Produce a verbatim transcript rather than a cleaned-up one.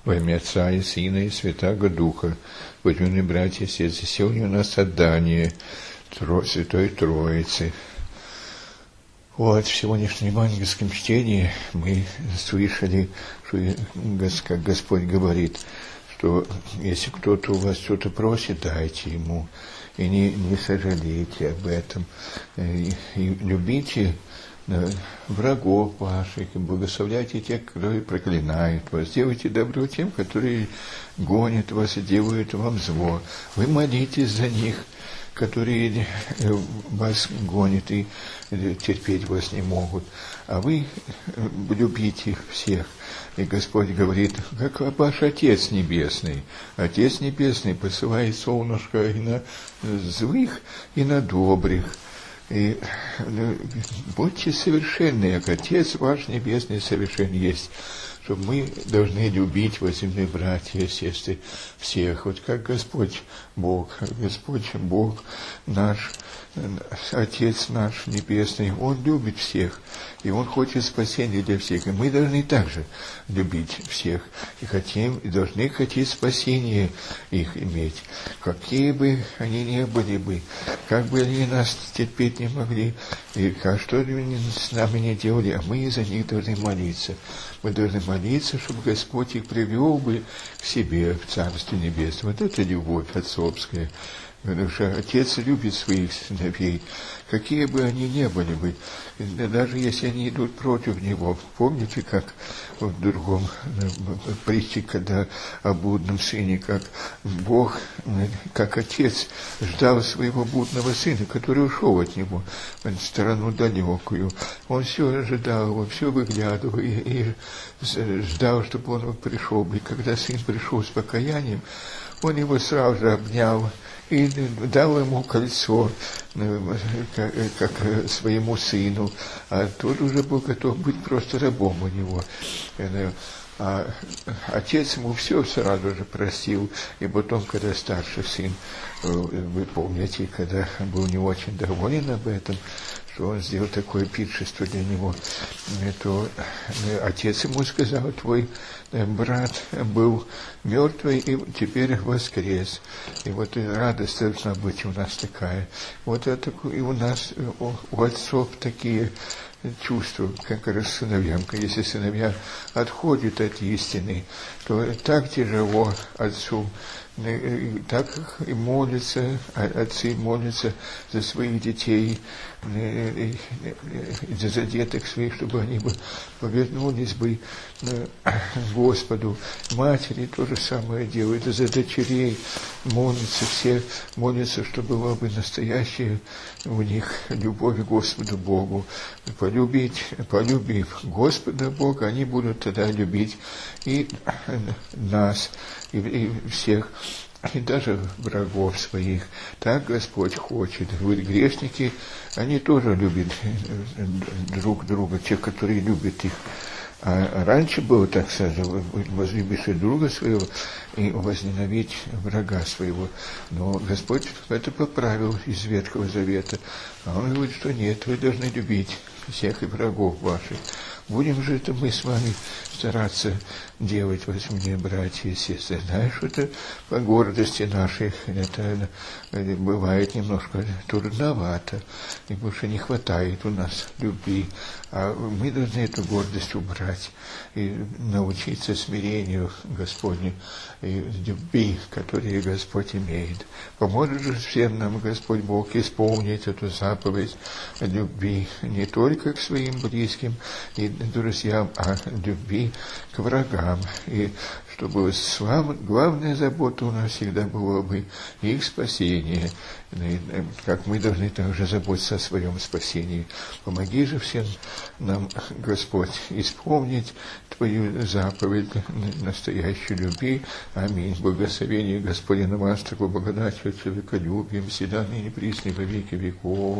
Во имя Отца и Сына и Святаго Духа, возлюбленные братья и сестры, сегодня у нас отдание Тро, Святой Троицы. Вот, в сегодняшнем евангельском чтении мы слышали, что, как Господь говорит, что если кто-то у вас что-то просит, дайте ему, и не, не сожалейте об этом, и, и любите врагов ваших, и благословляйте тех, которые проклинают вас. Делайте добро тем, которые гонят вас и делают вам зло. Вы молитесь за них, которые вас гонят и терпеть вас не могут. А вы любите их всех. И Господь говорит, как ваш Отец Небесный. Отец Небесный посылает солнышко и на злых, и на добрых. И будьте совершенны, как Отец ваш Небесный совершен есть, что мы должны любить, возлюбленные братья и сестры, всех. Вот как Господь Бог, Господь Бог наш, Отец наш Небесный, Он любит всех, и Он хочет спасения для всех. И мы должны также любить всех, и хотим, и должны хотеть спасения их иметь. Какие бы они ни были бы, как бы они нас терпеть не могли, и как, что они с нами не делали, а мы за них должны молиться. Мы должны молиться, чтобы Господь их привел бы к себе в Царстве Небесном. Вот это любовь отцовская. Потому что Отец любит своих сыновей, какие бы они ни были бы, даже если они идут против Него. Помните, как в другом притче, когда о блудном сыне, как Бог, как Отец ждал своего блудного сына, который ушел от Него в сторону далекую. Он все ожидал его, все выглядывал и, и ждал, чтобы он пришел. И когда сын пришел с покаянием, он его сразу же обнял и дал ему кольцо, как своему сыну, а тот уже был готов быть просто рабом у него. А отец ему все сразу же простил, и потом, когда старший сын, вы помните, когда был не очень доволен об этом, что он сделал такое пиршество для него, то отец ему сказал, твой брат был мертвый и теперь воскрес. И вот и радость должна быть у нас такая. Вот это и у нас, у, у отцов такие чувства, как раз сыновьям. Если сыновья отходят от истины, то так тяжело отцу, так и молятся, отцы молятся за своих детей, за задетых своих, чтобы они бы повернулись бы к Господу. Матери то же самое делают, за дочерей молятся, все молятся, чтобы была бы настоящая у них любовь к Господу Богу. Полюбить, полюбив Господа Бога, они будут тогда любить и нас, и, и всех, и даже врагов своих. Так Господь хочет. Вы грешники, они тоже любят друг друга, те, которые любят их. А раньше было так сказано, возлюбишь друга своего и возненавидь врага своего. Но Господь это поправил из Ветхого Завета. А Он говорит, что нет, вы должны любить всех и врагов ваших. Будем же это мы с вами стараться делать, возьмите, братья и сестры. Знаешь, это по гордости нашей, это бывает немножко трудновато, и больше не хватает у нас любви. А мы должны эту гордость убрать и научиться смирению Господню и любви, которую Господь имеет. Поможет же всем нам Господь Бог исполнить эту заповедь любви не только к своим близким и друзьям, а любви к врагам. И чтобы главная забота у нас всегда была бы их спасение, как мы должны также заботиться о своем спасении. Помоги же всем нам, Господь, исполнить Твою заповедь настоящей любви. Аминь. Благословение Господина вас, такой благодатью, человеколюбием, всегда ныне присно во веки веков.